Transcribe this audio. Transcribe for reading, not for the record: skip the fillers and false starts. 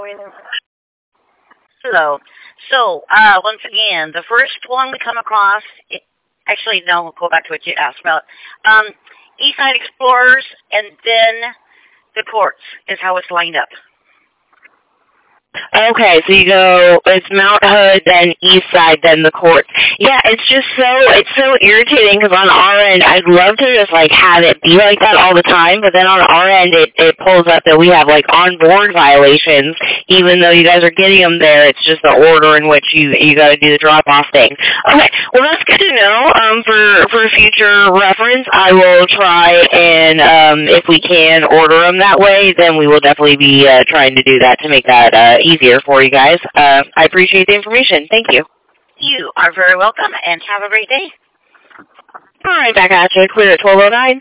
Hello. So, once again, the first one we come across, actually, no, we'll go back to what you asked about. East Side Explorers, and then the courts is how it's lined up. Okay, so you go, it's Mount Hood, then East Side, then the court. Yeah, it's so irritating because on our end, I'd love to just like have it be like that all the time, but then on our end, it pulls up that we have like on-board violations, even though you guys are getting them there. It's just the order in which you got to do the drop-off thing. Okay, well that's good to know. For future reference, I will try and if we can order them that way, then we will definitely be trying to do that to make that easier for you guys. I appreciate the information. Thank you. You are very welcome, and have a great day. All right, back at you. Clear at 12:09.